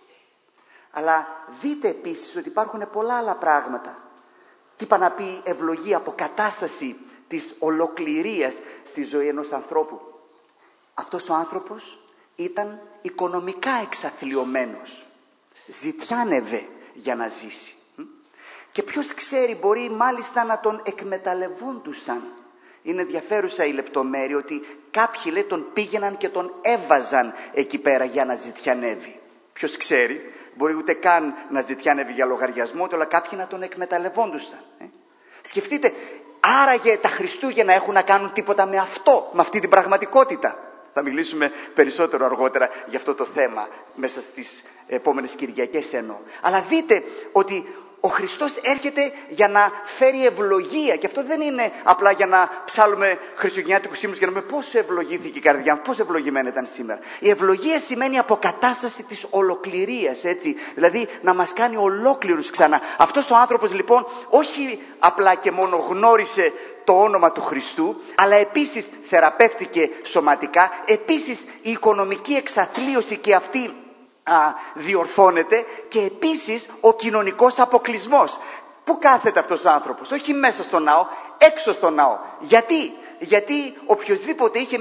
Αλλά δείτε επίσης ότι υπάρχουν πολλά άλλα πράγματα. Τι πάει να πει ευλογία, αποκατάσταση της ολοκληρίας στη ζωή ενός ανθρώπου. Αυτός ο άνθρωπος ήταν οικονομικά εξαθλιωμένος. Ζητιάνευε για να ζήσει. Και ποιος ξέρει, μπορεί μάλιστα να τον εκμεταλλευόντουσαν. Είναι ενδιαφέρουσα η λεπτομέρεια ότι κάποιοι, λέει, τον πήγαιναν και τον έβαζαν εκεί πέρα για να ζητιανεύει. Ποιος ξέρει, μπορεί ούτε καν να ζητιανεύει για λογαριασμό του, αλλά κάποιοι να τον εκμεταλλευόντουσαν. Σκεφτείτε, άραγε τα Χριστούγεννα έχουν να κάνουν τίποτα με αυτό, με αυτή την πραγματικότητα? Θα μιλήσουμε περισσότερο αργότερα για αυτό το θέμα μέσα στις επόμενες Κυριακές εννοώ. Αλλά δείτε ότι ο Χριστός έρχεται για να φέρει ευλογία, και αυτό δεν είναι απλά για να ψάλουμε χριστουγεννιάτικους ύμνους και να πούμε πόσο ευλογήθηκε η καρδιά μου, πόσο ευλογημένη ήταν σήμερα. Η ευλογία σημαίνει αποκατάσταση της ολοκληρίας, έτσι, δηλαδή να μας κάνει ολόκληρους ξανά. Αυτός ο άνθρωπος λοιπόν όχι απλά και μόνο γνώρισε το όνομα του Χριστού, αλλά επίσης θεραπεύτηκε σωματικά, επίσης η οικονομική εξαθλίωση και αυτή διορθώνεται, και επίσης ο κοινωνικός αποκλεισμός. Πού κάθεται αυτός ο άνθρωπος? Όχι μέσα στο ναό, έξω στο ναό. Γιατί οποιοσδήποτε είχε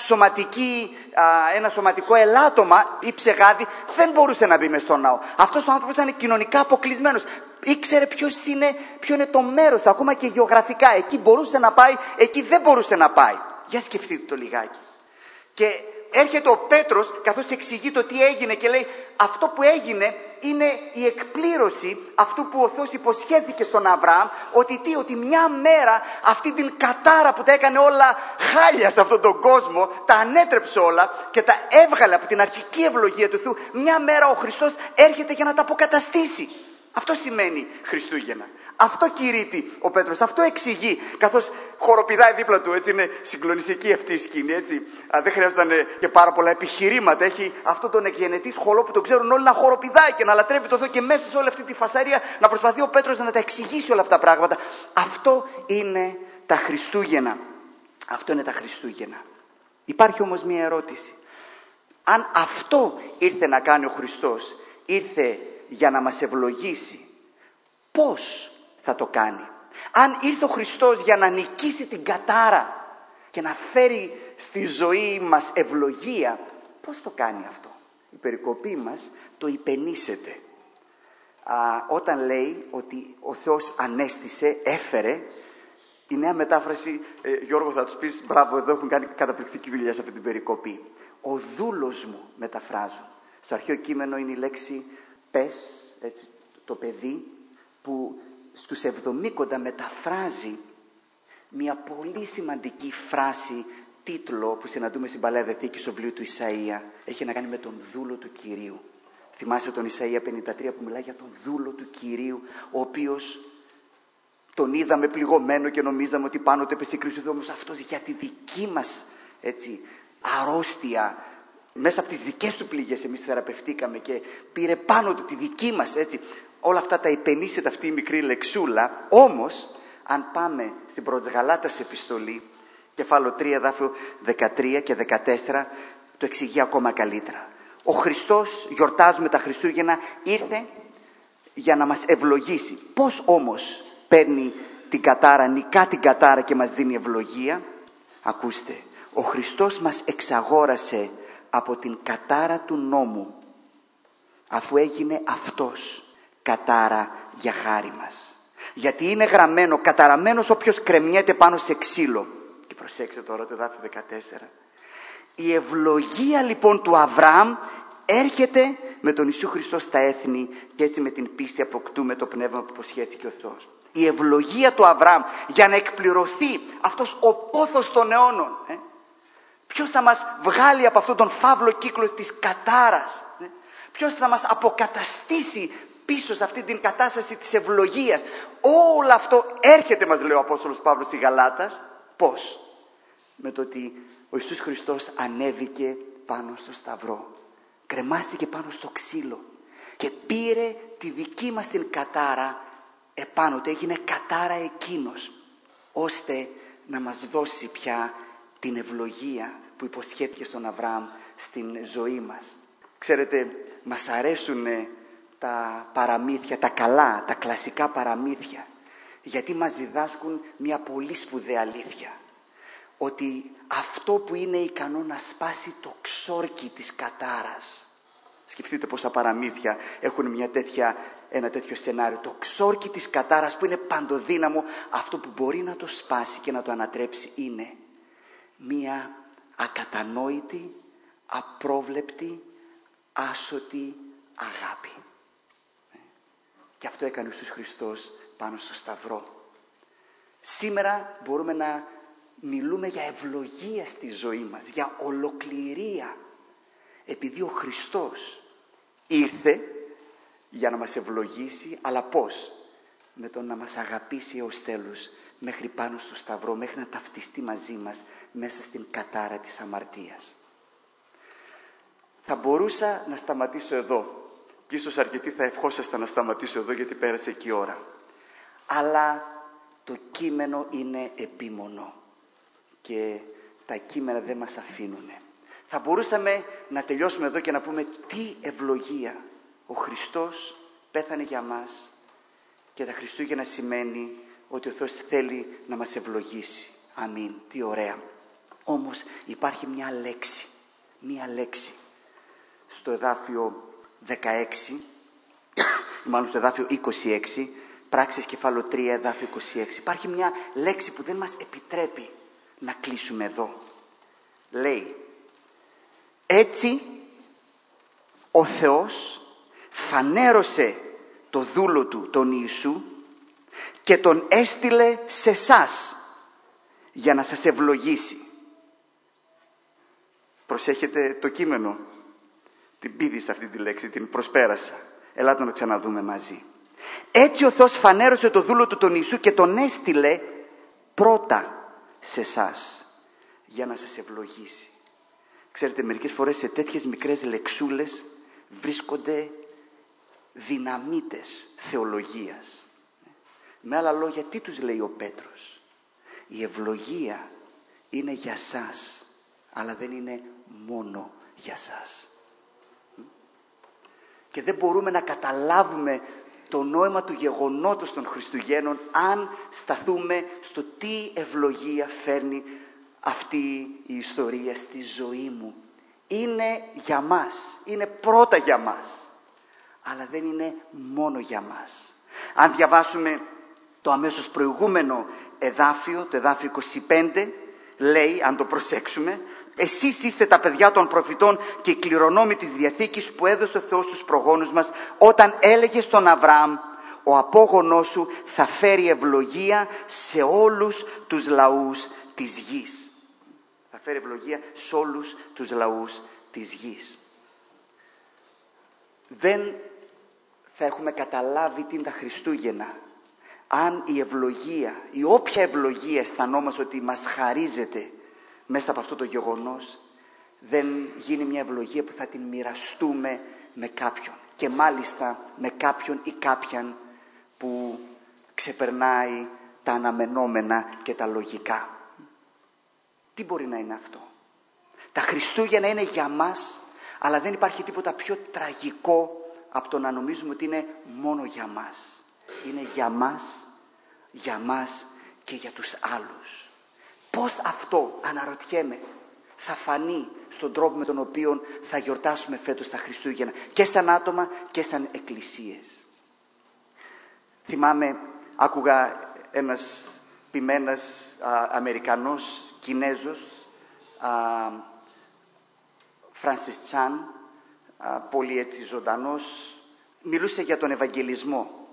ένα σωματικό ελάττωμα ή ψεγάδι δεν μπορούσε να μπει μέσα στο ναό. Αυτός ο άνθρωπος ήταν κοινωνικά αποκλεισμένος. Ήξερε ποιο είναι το μέρος του, ακόμα και γεωγραφικά. Εκεί μπορούσε να πάει, εκεί δεν μπορούσε να πάει. Για σκεφτείτε το λιγάκι. Και έρχεται ο Πέτρος, καθώς εξηγεί το τι έγινε, και λέει αυτό που έγινε είναι η εκπλήρωση αυτού που ο Θεός υποσχέθηκε στον Αβραάμ, ότι μια μέρα αυτή την κατάρα που τα έκανε όλα χάλια σε αυτόν τον κόσμο, τα ανέτρεψε όλα και τα έβγαλε από την αρχική ευλογία του Θεού, μια μέρα ο Χριστός έρχεται για να τα αποκαταστήσει. Αυτό σημαίνει Χριστούγεννα. Αυτό κηρύττει ο Πέτρος, αυτό εξηγεί, καθώς χοροπηδάει δίπλα του, έτσι, είναι συγκλονιστική αυτή η σκηνή, έτσι. Δεν χρειάζονταν και πάρα πολλά επιχειρήματα. Έχει αυτόν τον εκγενετή χωλό που τον ξέρουν όλοι να χοροπηδάει και να λατρεύει το Θεό, και μέσα σε όλη αυτή τη φασαρία να προσπαθεί ο Πέτρος να τα εξηγήσει όλα αυτά τα πράγματα. Αυτό είναι τα Χριστούγεννα. Αυτό είναι τα Χριστούγεννα. Υπάρχει όμως μια ερώτηση. Αν αυτό ήρθε να κάνει ο Χριστός, ήρθε για να μας ευλογήσει, πώς θα το κάνει? Αν ήρθε ο Χριστός για να νικήσει την κατάρα και να φέρει στη ζωή μας ευλογία, πώς το κάνει αυτό? Η περικοπή μας το υπενήσεται. Όταν λέει ότι ο Θεός ανέστησε, έφερε, η νέα μετάφραση, Γιώργο θα τους πεις, μπράβο, εδώ έχουν κάνει καταπληκτική δουλειά σε αυτή την περικοπή. Ο δούλος μου μεταφράζουν. Στο αρχαίο κείμενο είναι η λέξη πες, έτσι, το παιδί, που στους Εβδομήκοντα μεταφράζει μια πολύ σημαντική φράση, τίτλο που συναντούμε στην Παλαιά Διαθήκη στο βιβλίο του Ισαΐα. Έχει να κάνει με τον δούλο του Κυρίου. Θυμάστε τον Ισαΐα 53 που μιλάει για τον δούλο του Κυρίου, ο οποίος τον είδαμε πληγωμένο και νομίζαμε ότι πάνω του έπεσε η κρίση του Θεού, όμως αυτός για τη δική μας, έτσι, αρρώστια, μέσα από τις δικές του πληγές εμείς θεραπευτήκαμε και πήρε πάνω του τη δική μας, έτσι. Όλα αυτά τα υπενήσεται αυτή η μικρή λεξούλα. Όμως, αν πάμε στην προς Γαλάτας επιστολή, κεφάλαιο 3, εδάφιο 13 και 14, το εξηγεί ακόμα καλύτερα. Ο Χριστός, γιορτάζουμε τα Χριστούγεννα, ήρθε για να μας ευλογήσει. Πώς όμως παίρνει την κατάρα, νικά την κατάρα και μας δίνει ευλογία? Ακούστε, ο Χριστός μας εξαγόρασε από την κατάρα του νόμου, αφού έγινε αυτός κατάρα για χάρη μας. Γιατί είναι γραμμένο, καταραμένος όποιος κρεμιέται πάνω σε ξύλο. Και προσέξτε τώρα το εδάφιο 14. Η ευλογία λοιπόν του Αβραάμ έρχεται με τον Ιησού Χριστό στα έθνη και έτσι με την πίστη αποκτούμε το πνεύμα που υποσχέθηκε ο Θεός. Η ευλογία του Αβραάμ για να εκπληρωθεί αυτός ο πόθος των αιώνων. Ποιος θα μας βγάλει από αυτόν τον φαύλο κύκλο της κατάρας? Ποιος θα μας αποκαταστήσει πίσω σε αυτή την κατάσταση της ευλογίας? Όλο αυτό έρχεται, μας λέει ο Απόστολος Παύλος στη Γαλάτας. Πώς? Με το ότι ο Ιησούς Χριστός ανέβηκε πάνω στο σταυρό. Κρεμάστηκε πάνω στο ξύλο και πήρε τη δική μας την κατάρα επάνω του. Έγινε κατάρα εκείνος, ώστε να μας δώσει πια την ευλογία που υποσχέθηκε στον Αβραάμ στην ζωή μας. Ξέρετε, μας αρέσουν τα παραμύθια, τα καλά, τα κλασικά παραμύθια, γιατί μας διδάσκουν μια πολύ σπουδαία αλήθεια. Ότι αυτό που είναι ικανό να σπάσει το ξόρκι της κατάρας. Σκεφτείτε πόσα παραμύθια έχουν ένα τέτοιο σενάριο. Το ξόρκι της κατάρας που είναι παντοδύναμο, αυτό που μπορεί να το σπάσει και να το ανατρέψει είναι μια ακατανόητη, απρόβλεπτη, άσωτη αγάπη. Και αυτό έκανε ο Ιησούς Χριστός πάνω στο σταυρό. Σήμερα μπορούμε να μιλούμε για ευλογία στη ζωή μας, για ολοκληρία. Επειδή ο Χριστός ήρθε για να μας ευλογήσει, αλλά πώς? Με το να μας αγαπήσει έως τέλους, μέχρι πάνω στο σταυρό, μέχρι να ταυτιστεί μαζί μας μέσα στην κατάρα της αμαρτίας. Θα μπορούσα να σταματήσω εδώ και ίσως αρκετοί θα ευχόσασταν να σταματήσω εδώ, γιατί πέρασε και η ώρα. Αλλά το κείμενο είναι επίμονο και τα κείμενα δεν μας αφήνουν. Θα μπορούσαμε να τελειώσουμε εδώ και να πούμε τι ευλογία. Ο Χριστός πέθανε για μας και τα Χριστούγεννα σημαίνει ότι ο Θεός θέλει να μας ευλογήσει. Αμήν. Τι ωραία. Όμως υπάρχει μια λέξη στο εδάφιο 16, μάλλον στο εδάφιο 26, Πράξεις κεφάλαιο 3, εδάφιο 26. Υπάρχει μια λέξη που δεν μας επιτρέπει να κλείσουμε εδώ. Λέει, έτσι ο Θεός φανέρωσε το δούλο του, τον Ιησού, και τον έστειλε σε εσάς για να σας ευλογήσει. Προσέχετε το κείμενο. Την πήδησα αυτή τη λέξη, την προσπέρασα. Ελάτε να το ξαναδούμε μαζί. Έτσι ο Θεός φανέρωσε το δούλο του τον Ιησού και τον έστειλε πρώτα σε εσάς για να σας ευλογήσει. Ξέρετε, μερικές φορές σε τέτοιες μικρές λεξούλες βρίσκονται δυναμίτες θεολογίας. Με άλλα λόγια, τι τους λέει ο Πέτρος? Η ευλογία είναι για σας, αλλά δεν είναι μόνο για σας. Και δεν μπορούμε να καταλάβουμε το νόημα του γεγονότος των Χριστουγέννων αν σταθούμε στο τι ευλογία φέρνει αυτή η ιστορία στη ζωή μου. Είναι για μας, είναι πρώτα για μας, αλλά δεν είναι μόνο για μας. Αν διαβάσουμε το αμέσως προηγούμενο εδάφιο, το εδάφιο 25, λέει, αν το προσέξουμε, εσείς είστε τα παιδιά των προφητών και οι κληρονόμοι της Διαθήκης που έδωσε ο Θεός στους προγόνους μας, όταν έλεγε στον Αβραάμ, ο απόγονός σου θα φέρει ευλογία σε όλους τους λαούς της γης. Θα φέρει ευλογία σε όλους τους λαούς της γης. Δεν θα έχουμε καταλάβει τι είναι τα Χριστούγεννα αν η ευλογία, η όποια ευλογία αισθανόμαστε ότι μας χαρίζεται μέσα από αυτό το γεγονός, δεν γίνει μια ευλογία που θα την μοιραστούμε με κάποιον. Και μάλιστα με κάποιον ή κάποιαν που ξεπερνάει τα αναμενόμενα και τα λογικά. Τι μπορεί να είναι αυτό? Τα Χριστούγεννα είναι για μας, αλλά δεν υπάρχει τίποτα πιο τραγικό από το να νομίζουμε ότι είναι μόνο για μας. Είναι για μας και για τους άλλους. Πώς αυτό, αναρωτιέμαι, θα φανεί στον τρόπο με τον οποίο θα γιορτάσουμε φέτος τα Χριστούγεννα, και σαν άτομα και σαν εκκλησίες. Θυμάμαι, άκουγα ένας ποιμένας Αμερικανός, Κινέζος, Φράνσις Τσάν, πολύ έτσι ζωντανός, μιλούσε για τον Ευαγγελισμό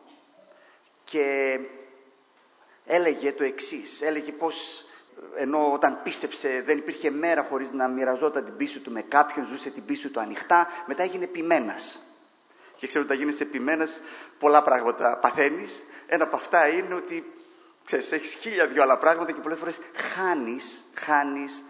και έλεγε το εξής, έλεγε πως ενώ όταν πίστεψε δεν υπήρχε μέρα χωρίς να μοιραζόταν την πίστη του με κάποιον, ζούσε την πίστη του ανοιχτά, μετά έγινε ποιμένας. Και ξέρω ότι όταν γίνεσαι ποιμένας πολλά πράγματα παθαίνεις. Ένα από αυτά είναι ότι ξέρεις, έχεις 1002 άλλα πράγματα και πολλές φορές χάνεις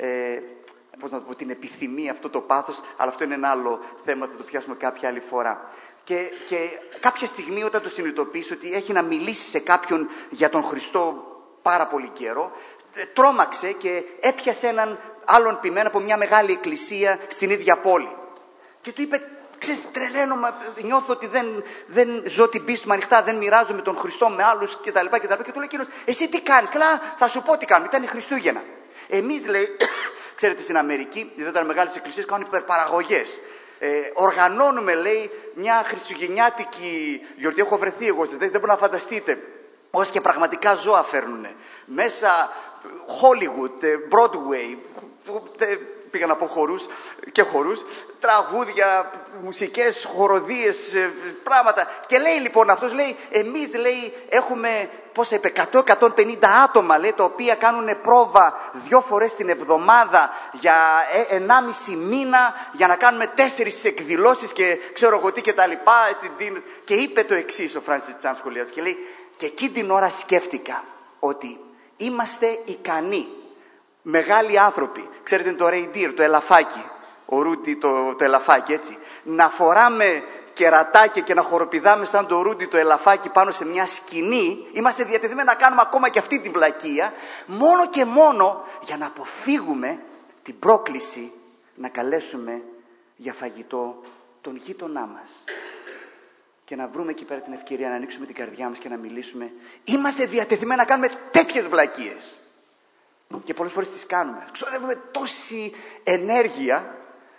πώς να το πω, την επιθυμία, αυτό το πάθος, αλλά αυτό είναι ένα άλλο θέμα, θα το πιάσουμε κάποια άλλη φορά. Και κάποια στιγμή όταν το συνειδητοποιήσει ότι έχει να μιλήσει σε κάποιον για τον Χριστό πάρα πολύ καιρό, τρόμαξε και έπιασε έναν άλλον ποιμένο από μια μεγάλη εκκλησία στην ίδια πόλη. Και του είπε, ξέρεις, τρελαίνομαι, νιώθω ότι δεν ζω την πίστη μου ανοιχτά, δεν μοιράζομαι τον Χριστό με άλλους κτλ. Και του λέει εκείνος, εσύ τι κάνεις? Καλά, θα σου πω τι κάνουμε, ήταν Χριστούγεννα. Εμείς, λέει, ξέρετε, στην Αμερική, όταν μεγάλες εκκλησίες κάνουν υπερπαραγωγές. Οργανώνουμε, λέει, μια χριστουγεννιάτικη γιορτή. Έχω βρεθεί εγώ, δεν μπορείτε να φανταστείτε. Όσοι και πραγματικά ζώα φέρνουνε. Μέσα Hollywood, Broadway, πήγα να πω χορούς, τραγούδια, μουσικές, χοροδίες, πράγματα. Και λέει λοιπόν αυτός, λέει, εμείς, λέει, έχουμε, πόσα είπε, 100-150 άτομα, λέει, τα οποία κάνουν πρόβα 2 φορές την εβδομάδα για 1,5 μήνα, για να κάνουμε 4 εκδηλώσεις και ξέρω εγώ τι και τα λοιπά. Και είπε το εξής ο Φράνσις Τσάν σχολιάζει και λέει, και εκείνη την ώρα σκέφτηκα ότι είμαστε ικανοί, μεγάλοι άνθρωποι, ξέρετε το reindeer, το ελαφάκι, ο Ρούντι το ελαφάκι, έτσι, να φοράμε κερατάκια και να χοροπηδάμε σαν το Ρούντι το ελαφάκι πάνω σε μια σκηνή. Είμαστε διατεθειμένοι να κάνουμε ακόμα και αυτή τη βλακεία, μόνο και μόνο για να αποφύγουμε την πρόκληση να καλέσουμε για φαγητό τον γείτονά μας. Και να βρούμε εκεί πέρα την ευκαιρία να ανοίξουμε την καρδιά μας και να μιλήσουμε. Είμαστε διατεθειμένοι να κάνουμε τέτοιες βλακίες. Και πολλές φορές τις κάνουμε. Ξοδεύουμε τόση ενέργεια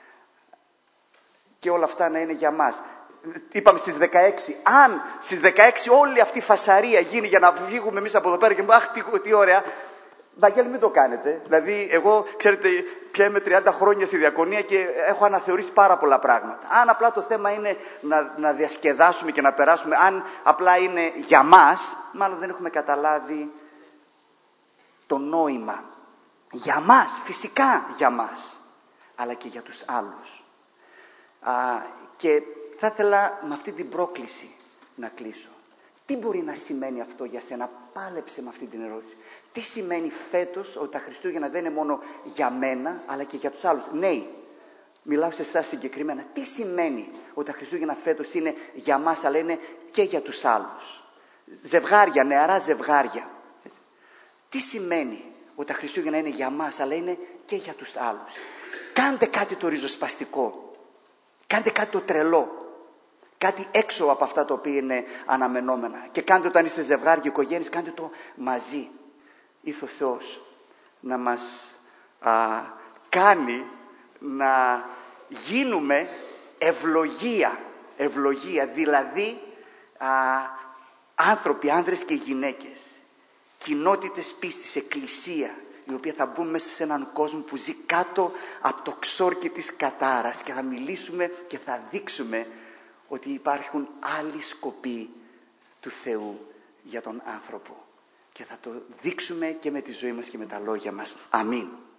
και όλα αυτά να είναι για μας. Είπαμε στις 16. Αν στις 16 όλη αυτή η φασαρία γίνει για να βγούμε εμείς από εδώ πέρα και αχ, τι ωραία. Βαγγέλη, μην το κάνετε. Δηλαδή, εγώ, ξέρετε, πια είμαι 30 χρόνια στη διακονία και έχω αναθεωρήσει πάρα πολλά πράγματα. Αν απλά το θέμα είναι να διασκεδάσουμε και να περάσουμε, αν απλά είναι για μας, μάλλον δεν έχουμε καταλάβει το νόημα. Για μας, φυσικά για μας, αλλά και για τους άλλους. Και θα ήθελα με αυτή την πρόκληση να κλείσω. Τι μπορεί να σημαίνει αυτό για σένα? Πάλεψε με αυτή την ερώτηση. Τι σημαίνει φέτος ότι τα Χριστούγεννα δεν είναι μόνο για μένα, αλλά και για τους άλλους? Νέοι, μιλάω σε εσάς συγκεκριμένα. Τι σημαίνει ότι τα Χριστούγεννα φέτος είναι για μας, αλλά είναι και για τους άλλους? Ζευγάρια, νεαρά ζευγάρια. Τι σημαίνει ότι τα Χριστούγεννα είναι για μας, αλλά είναι και για τους άλλους? Κάντε κάτι το ριζοσπαστικό. Κάντε κάτι το τρελό. Κάτι έξω από αυτά τα οποία είναι αναμενόμενα. Και κάντε όταν είστε ζευγάρι και οικογένειες, κάντε το μαζί. Ήθο Θεός να μας κάνει να γίνουμε ευλογία, δηλαδή άνθρωποι, άνδρες και γυναίκες, κοινότητες πίστης, εκκλησία, η οποία θα μπουν μέσα σε έναν κόσμο που ζει κάτω από το ξόρκι της κατάρας και θα μιλήσουμε και θα δείξουμε ότι υπάρχουν άλλοι σκοποί του Θεού για τον άνθρωπο. Και θα το δείξουμε και με τη ζωή μας και με τα λόγια μας. Αμήν.